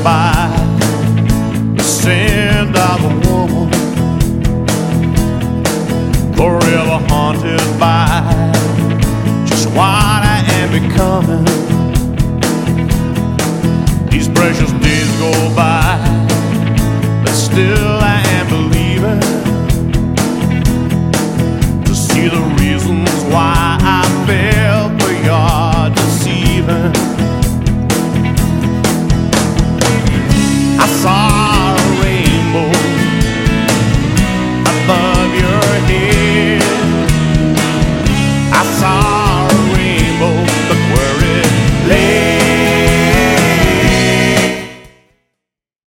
by the scent of a woman, forever haunted by just what I am becoming. These precious days go by.